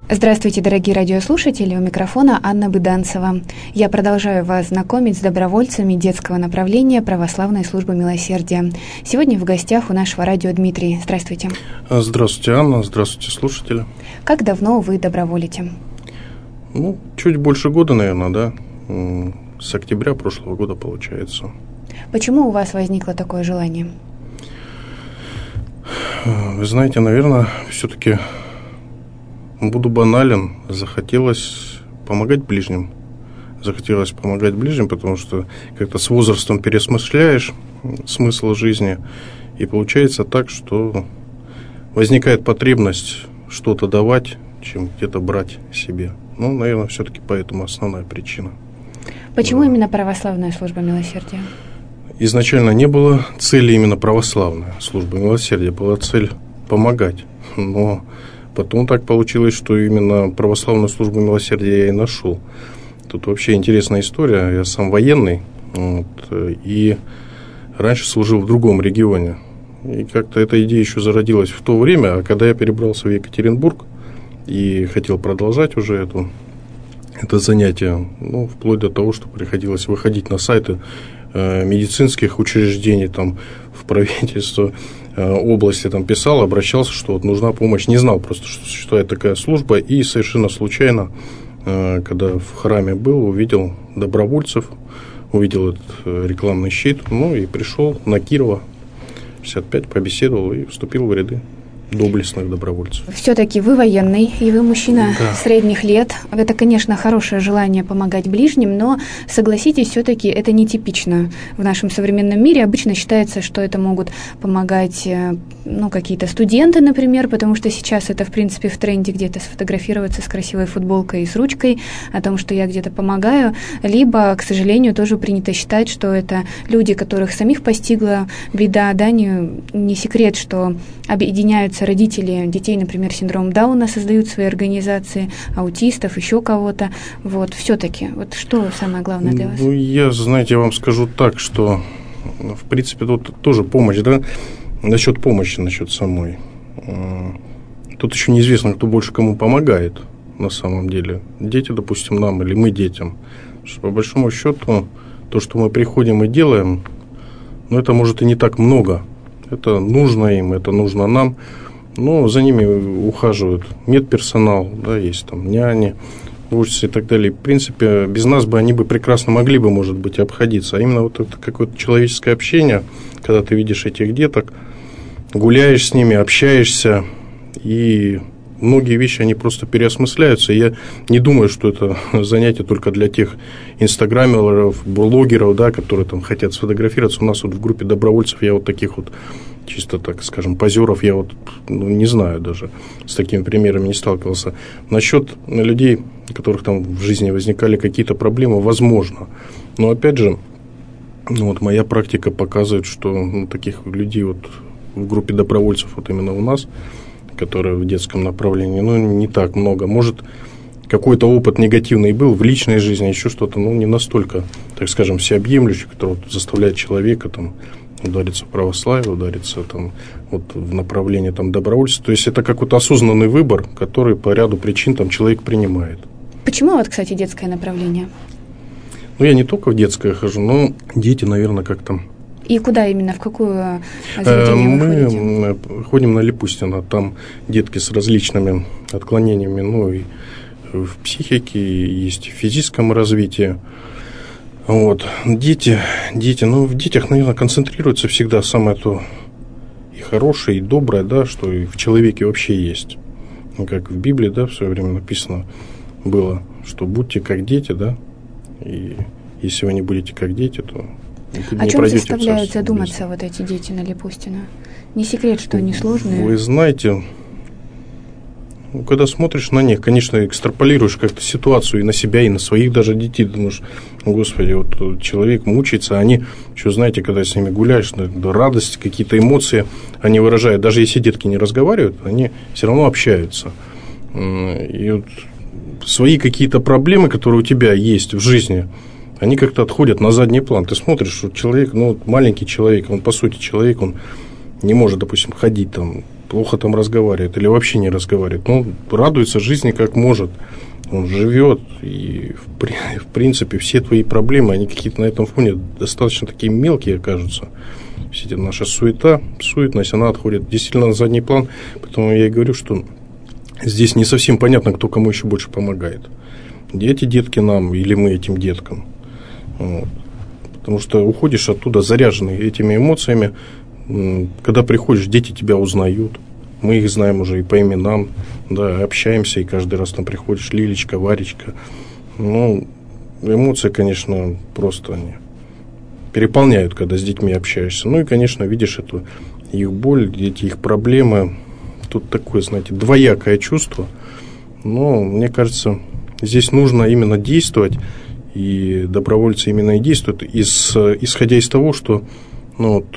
Здравствуйте, дорогие радиослушатели, у микрофона Анна Быданцева. Я продолжаю вас знакомить с добровольцами детского направления Православной службы милосердия. Сегодня в гостях у нашего радио Дмитрий. Здравствуйте. Здравствуйте, Анна. Здравствуйте, слушатели. Как давно вы доброволите? Чуть больше года, наверное, да. С октября прошлого года, получается. Почему у вас возникло такое желание? Вы знаете, наверное, все-таки буду банален. Захотелось помогать ближним. Потому что как-то с возрастом переосмысляешь смысл жизни. И получается так, что возникает потребность что-то давать, чем где-то брать себе. Наверное, все-таки поэтому основная причина. Почему именно Православная служба милосердия? Изначально не было цели именно Православная служба милосердия. Была цель помогать. Но потом так получилось, что именно Православную службу милосердия я и нашел. Тут вообще интересная история. Я сам военный, и раньше служил в другом регионе. И как-то эта идея еще зародилась в то время, а когда я перебрался в Екатеринбург и хотел продолжать уже это занятие, вплоть до того, что приходилось выходить на сайты медицинских учреждений, там, в правительство области писал, обращался, что нужна помощь. Не знал просто, что существует такая служба. И совершенно случайно, когда в храме был, увидел добровольцев, увидел этот рекламный щит, и пришел на Кирова 55, побеседовал и вступил в ряды доблестных добровольцев. Все-таки вы военный, и вы мужчина средних лет. Это, конечно, хорошее желание помогать ближним, но, согласитесь, все-таки это нетипично в нашем современном мире. Обычно считается, что это могут помогать какие-то студенты, например, потому что сейчас это, в принципе, в тренде где-то сфотографироваться с красивой футболкой и с ручкой о том, что я где-то помогаю. Либо, к сожалению, тоже принято считать, что это люди, которых самих постигла беда. Да, не секрет, что объединяются родители детей, например, с синдромом Дауна, создают свои организации, аутистов, еще кого-то. Все-таки, что самое главное для вас? Я вам скажу так, что, в принципе, тут тоже помощь, да, насчет помощи, насчет самой. Тут еще неизвестно, кто больше кому помогает, на самом деле. Дети, допустим, нам или мы детям. Что, по большому счету, то, что мы приходим и делаем, это может и не так много. Это нужно им, это нужно нам. Но за ними ухаживают медперсонал, да, есть там няни, учатся и так далее. В принципе, без нас они бы прекрасно могли бы, может быть, обходиться. А именно это какое-то человеческое общение, когда ты видишь этих деток, гуляешь с ними, общаешься, и многие вещи, они просто переосмысляются. Я не думаю, что это занятие только для тех инстаграмеров, блогеров, да, которые хотят сфотографироваться. У нас в группе добровольцев я таких чисто, так скажем, позеров я не знаю даже, с такими примерами не сталкивался. Насчет людей, у которых в жизни возникали какие-то проблемы, возможно. Но опять же, моя практика показывает, что таких людей в группе добровольцев именно у нас, которые в детском направлении, не так много. Может, какой-то опыт негативный был в личной жизни, еще что-то, не настолько, так скажем, всеобъемлющий, который заставляет человека удариться в православие, удариться в направлении добровольства. То есть это какой-то осознанный выбор, который по ряду причин человек принимает. Почему кстати, детское направление? Я не только в детское хожу, но дети, наверное, как-то. И куда именно, в какую заведение вы ходите? Мы ходим на Липустино, там детки с различными отклонениями, и в психике, есть и в физическом развитии. Дети, в детях, наверное, концентрируется всегда самое то и хорошее, и доброе, да, что и в человеке вообще есть. Как в Библии, да, в свое время написано было, что будьте как дети, да, и если вы не будете как дети, то о чем заставляют задуматься эти дети на Липустино? Не секрет, что они сложные. Вы знаете, когда смотришь на них, конечно, экстраполируешь как-то ситуацию и на себя, и на своих даже детей. Думаешь, господи, человек мучается, а они, еще знаете, когда с ними гуляешь, радость, какие-то эмоции они выражают. Даже если детки не разговаривают, они все равно общаются. И свои какие-то проблемы, которые у тебя есть в жизни, они как-то отходят на задний план. Ты смотришь, что человек, маленький человек, он по сути человек, он не может, допустим, ходить плохо там разговаривает или вообще не разговаривает. Ну, радуется жизни как может. Он живет, и в принципе все твои проблемы, они какие-то на этом фоне достаточно такие мелкие окажутся. Все эти наша суетность, она отходит действительно на задний план. Поэтому я и говорю, что здесь не совсем понятно, кто кому еще больше помогает. Эти детки нам или мы этим деткам. Вот. Потому что уходишь оттуда заряженный этими эмоциями. Когда приходишь, дети тебя узнают. Мы их знаем уже и по именам, да, общаемся, и каждый раз там приходишь, Лилечка, Варечка. Ну, эмоции, конечно, просто они переполняют, когда с детьми общаешься. Ну и, конечно, видишь эту их боль, эти их проблемы. Тут такое, знаете, двоякое чувство. Но, мне кажется, здесь нужно именно действовать, и добровольцы именно и действуют, исходя из того, что, ну, вот,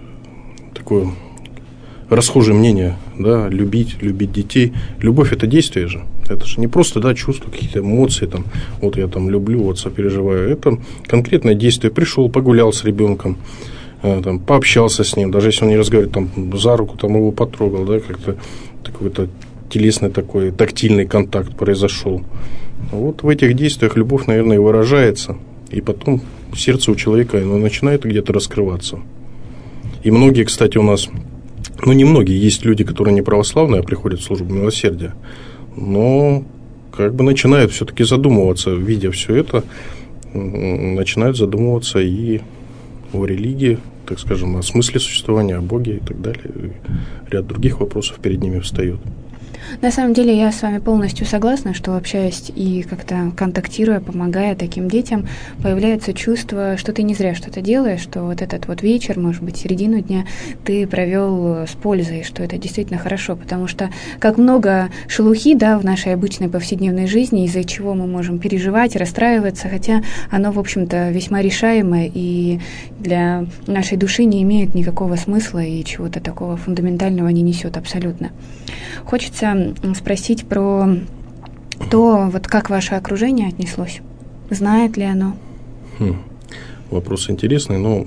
такое расхожее мнение, да, любить детей. Любовь – это действие же. Это же не просто, да, чувства, какие-то эмоции, там, вот я там люблю, вот сопереживаю. Это конкретное действие. Пришел, погулял с ребенком, там, пообщался с ним, даже если он не разговаривает, там, за руку там, его потрогал, да, как-то какой-то телесный такой, тактильный контакт произошел. Вот в этих действиях любовь, наверное, и выражается. И потом сердце у человека начинает где-то раскрываться. И многие, кстати, у нас... Ну, не многие, есть люди, которые не православные, а приходят в службу милосердия, но как бы начинают все-таки задумываться, видя все это, начинают задумываться и о религии, так скажем, о смысле существования, о Боге и так далее. И ряд других вопросов перед ними встает. На самом деле я с вами полностью согласна, что, общаясь и как-то контактируя, помогая таким детям, появляется чувство, что ты не зря что-то делаешь, что вот этот вот вечер, может быть, середину дня ты провел с пользой, что это действительно хорошо, потому что как много шелухи, да, в нашей обычной повседневной жизни, из-за чего мы можем переживать, расстраиваться, хотя оно, в общем-то, весьма решаемое и для нашей души не имеет никакого смысла и чего-то такого фундаментального не несет абсолютно. Хочется спросить про то, вот как ваше окружение отнеслось. Знает ли оно? Вопрос интересный, но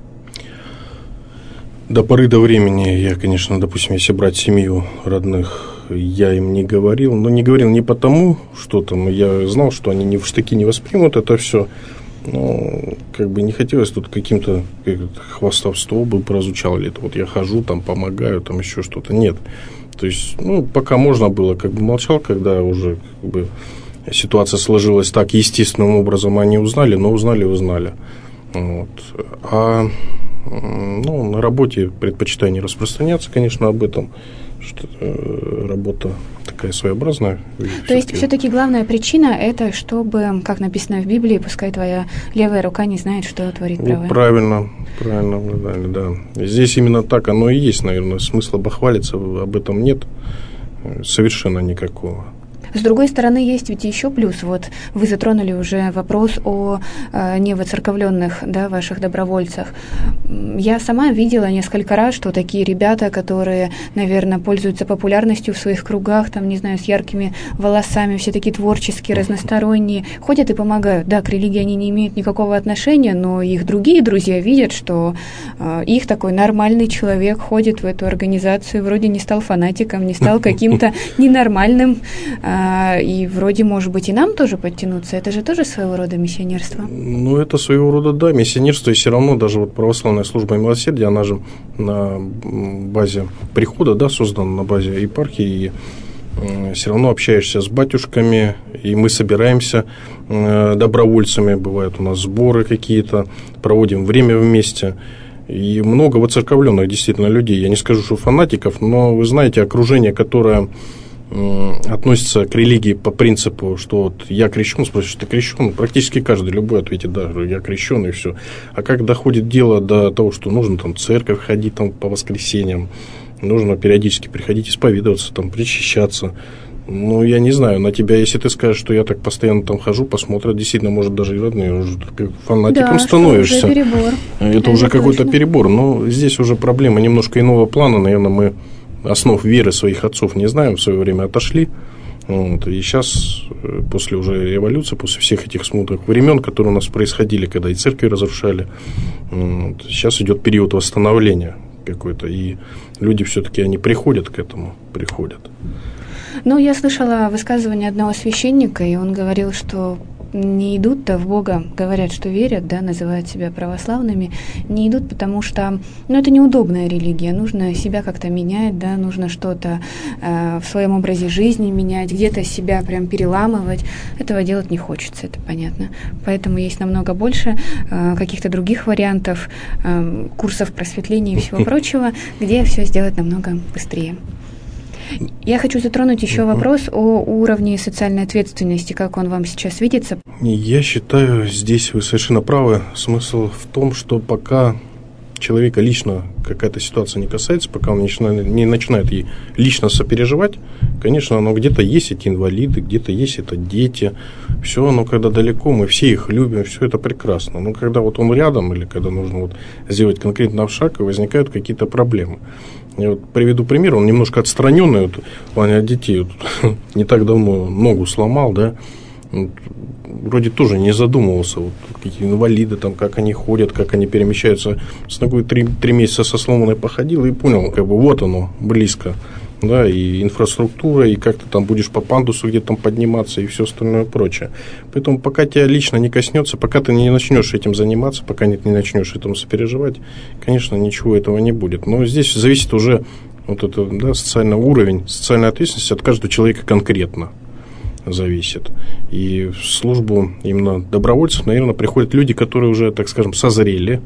до поры до времени я, конечно, допустим, если брать семью родных, я им не говорил, но не говорил не потому, что там я знал, что они не в штыки не воспримут это все, но как бы не хотелось тут каким-то хвастовством бы прозвучало ли это, вот я хожу, там помогаю, там еще что-то, нет. То есть, ну, пока можно было, как бы молчал, когда уже как бы ситуация сложилась так естественным образом, они узнали, но узнали. Вот. А ну, на работе предпочитаю не распространяться, конечно, об этом, что работа такая своеобразная. То есть, все-таки главная причина – это чтобы, как написано в Библии, пускай твоя левая рука не знает, что творит правая. Правильно угадали, да. Здесь именно так оно и есть, наверное. Смысла бахвалиться об этом нет совершенно никакого. С другой стороны, есть ведь еще плюс. Вот вы затронули уже вопрос о невоцерковленных, да, ваших добровольцах. Я сама видела несколько раз, что такие ребята, которые, наверное, пользуются популярностью в своих кругах, там, не знаю, с яркими волосами, все такие творческие, разносторонние, ходят и помогают. Да, к религии они не имеют никакого отношения, но их другие друзья видят, что их такой нормальный человек ходит в эту организацию, вроде не стал фанатиком, не стал каким-то ненормальным, и вроде, может быть, и нам тоже подтянуться. Это же тоже своего рода миссионерство. Ну, это своего рода, да, миссионерство. И все равно даже вот православная служба милосердия, она же на базе прихода, да, создана на базе епархии. И все равно общаешься с батюшками, и мы собираемся добровольцами. Бывают у нас сборы какие-то, проводим время вместе. И много воцерковленных действительно людей. Я не скажу, что фанатиков, но вы знаете, окружение, которое относится к религии по принципу, что вот я крещен, спрашиваешь, ты крещен? Практически каждый, любой ответит, да, я крещен, и все. А как доходит дело до того, что нужно там в церковь ходить там, по воскресеньям, нужно периодически приходить исповедоваться, там, причащаться. Ну, я не знаю, на тебя, если ты скажешь, что я так постоянно там хожу, посмотрят, действительно, может, даже и родные, уже фанатиком, да, становишься. Уже перебор. Это уже какой-то перебор. Но здесь уже проблема немножко иного плана, наверное, мы основ веры своих отцов не знаем, в свое время отошли. Вот, и сейчас, после уже революции, после всех этих смутных времен, которые у нас происходили, когда и церкви разрушали, вот, сейчас идет период восстановления. какой-то. И люди все-таки, они приходят к этому, приходят. Ну, я слышала высказывание одного священника, и он говорил, что не идут-то в Бога, говорят, что верят, да, называют себя православными, не идут, потому что, это неудобная религия, нужно себя как-то менять, да, нужно что-то в своем образе жизни менять, где-то себя прям переламывать. Этого делать не хочется, это понятно. Поэтому есть намного больше каких-то других вариантов, курсов просветления и всего прочего, где все сделать намного быстрее. Я хочу затронуть еще вопрос о уровне социальной ответственности, как он вам сейчас видится. Я считаю, здесь вы совершенно правы. Смысл в том, что пока человека лично какая-то ситуация не касается, пока он не начинает ей лично сопереживать, конечно, оно где-то есть эти инвалиды, где-то есть это дети. Все оно, когда далеко, мы все их любим, все это прекрасно. Но когда вот он рядом, или когда нужно сделать конкретно шаг, возникают какие-то проблемы. Я приведу пример, он немножко отстраненный в плане от детей. Не так давно ногу сломал, да, вроде тоже не задумывался, какие инвалиды, там, как они ходят, как они перемещаются. С ногой 3 месяца со сломанной походил и понял, вот оно, близко. Да, и инфраструктура, и как ты там будешь по пандусу где-то там подниматься, и все остальное прочее. Поэтому пока тебя лично не коснется, пока ты не начнешь этим заниматься, пока не начнешь этому сопереживать, конечно, ничего этого не будет. Но здесь зависит уже социальный уровень, социальная ответственность от каждого человека конкретно зависит. И в службу именно добровольцев, наверное, приходят люди, которые уже, так скажем, созрели,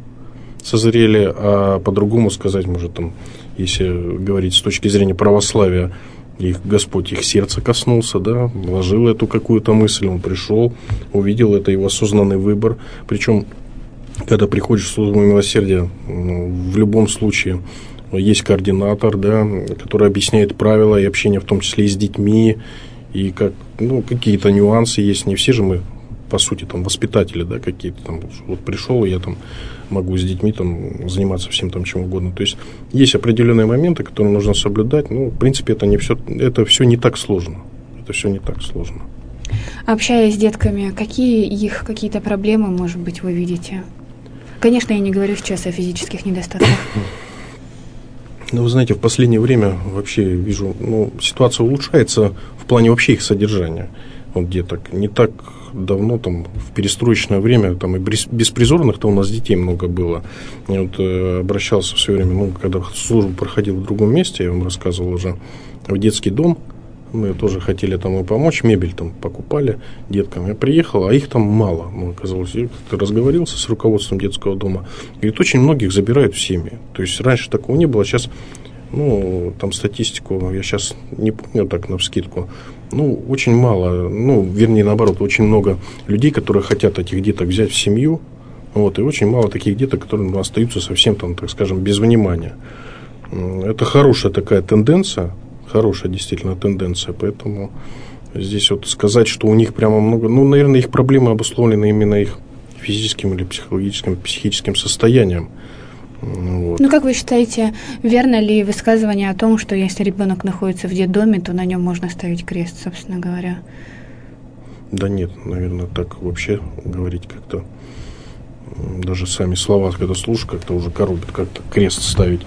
а по-другому сказать, может, там, если говорить с точки зрения православия, Господь их сердца коснулся, да, вложил эту какую-то мысль, он пришел, увидел, это его осознанный выбор. Причем, когда приходишь в службу милосердия, в любом случае есть координатор, да, который объясняет правила и общение, в том числе и с детьми, и какие-то нюансы есть. Не все же мы, по сути, там, воспитатели, да, какие-то там, пришел, и я там могу с детьми там заниматься всем там чем угодно. То есть есть определенные моменты, которые нужно соблюдать. В принципе, это все не так сложно. Это все не так сложно. Общаясь с детками, какие их какие-то проблемы, может быть, вы видите? Конечно, я не говорю сейчас о физических недостатках. Вы знаете, в последнее время вообще вижу, ситуация улучшается в плане вообще их содержания. Деток. Не так давно, там, в перестроечное время, там, и беспризорных-то у нас детей много было. Я обращался в свое время, когда службу проходил в другом месте, я вам рассказывал уже, в детский дом. Мы тоже хотели там и помочь, мебель там покупали деткам. Я приехал, а их там мало. Оказалось, я как-то разговорился с руководством детского дома. Говорит, очень многих забирают в семьи. То есть раньше такого не было, сейчас, там статистику я сейчас не помню так навскидку. Очень мало, вернее, наоборот, очень много людей, которые хотят этих деток взять в семью. И очень мало таких деток, которые остаются совсем там, так скажем, без внимания. Это хорошая такая тенденция. Хорошая действительно тенденция, поэтому здесь сказать, что у них прямо много, наверное, их проблемы обусловлены именно их физическим или психическим состоянием. Как вы считаете, верно ли высказывание о том, что если ребенок находится в детдоме, то на нем можно ставить крест, собственно говоря? Да нет, наверное, так вообще говорить как-то, даже сами слова, когда слушаешь, как-то уже коробит, как-то крест ставить.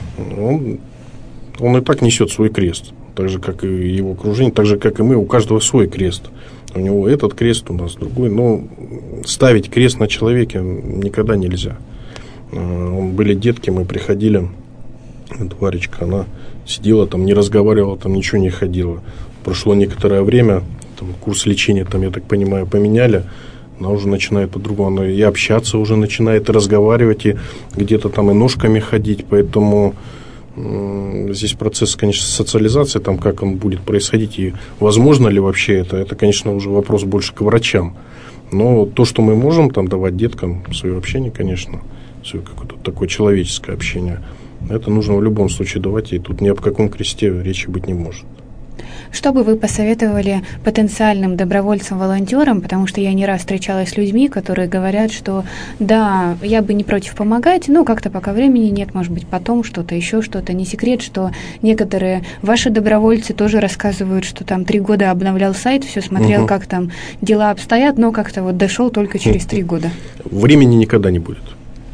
Он и так несет свой крест, так же, как и его окружение, так же, как и мы, у каждого свой крест. У него этот крест, у нас другой. Но ставить крест на человеке никогда нельзя. Были детки, мы приходили, Варечка, она сидела там, не разговаривала, там ничего не ходила. Прошло некоторое время, там, курс лечения, там, я так понимаю, поменяли. Она уже начинает по-другому, она и общаться уже начинает, и разговаривать, и где-то там и ножками ходить, поэтому здесь процесс, конечно, социализации, там, как он будет происходить, и возможно ли вообще это, конечно, уже вопрос больше к врачам. Но то, что мы можем там давать деткам, свое общение, конечно, свое какое-то такое человеческое общение, это нужно в любом случае давать, и тут ни об каком кресте речи быть не может. Что бы вы посоветовали потенциальным добровольцам-волонтерам, потому что я не раз встречалась с людьми, которые говорят, что да, я бы не против помогать, но как-то пока времени нет, может быть, потом что-то, еще что-то. Не секрет, что некоторые ваши добровольцы тоже рассказывают, что там 3 года обновлял сайт, все смотрел, как там дела обстоят, но как-то дошел только через 3 года. Времени никогда не будет.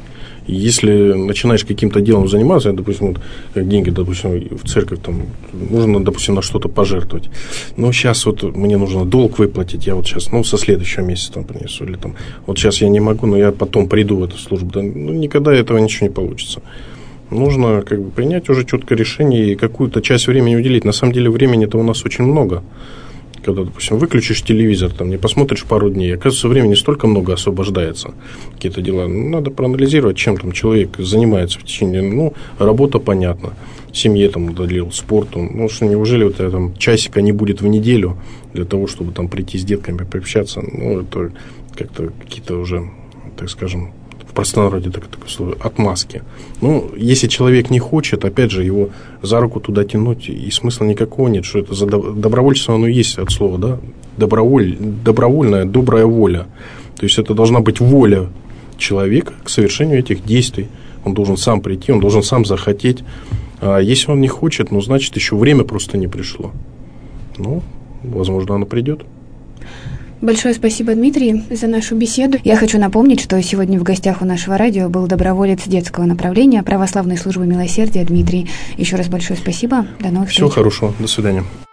Если начинаешь каким-то делом заниматься, допустим, вот, как деньги, допустим, в церковь, там, нужно, допустим, на что-то пожертвовать. Но сейчас вот мне нужно долг выплатить, я вот сейчас, со следующего месяца там принесу, или там, вот сейчас я не могу, но я потом приду в эту службу. Да, никогда этого ничего не получится. Нужно принять уже четкое решение и какую-то часть времени уделить. На самом деле времени-то у нас очень много. Когда, допустим, выключишь телевизор, там, не посмотришь пару дней, оказывается, времени столько много освобождается, какие-то дела. Надо проанализировать, чем там человек занимается в течение, работа, понятно, семье там уделил, спорту. Что неужели вот это, часика не будет в неделю для того, чтобы там прийти с детками, пообщаться? Это как-то какие-то уже, так скажем, в простонародье такое слово, отмазки. Если человек не хочет, опять же, его за руку туда тянуть, и смысла никакого нет. Что это за добровольчество, оно и есть от слова, да? Добровольная, добрая воля. То есть, это должна быть воля человека к совершению этих действий. Он должен сам прийти, он должен сам захотеть. А если он не хочет, значит, еще время просто не пришло. Возможно, оно придет. Большое спасибо, Дмитрий, за нашу беседу. Я хочу напомнить, что сегодня в гостях у нашего радио был доброволец детского направления Православной службы милосердия Дмитрий. Еще раз большое спасибо. До новых встреч. Всего хорошего. До свидания.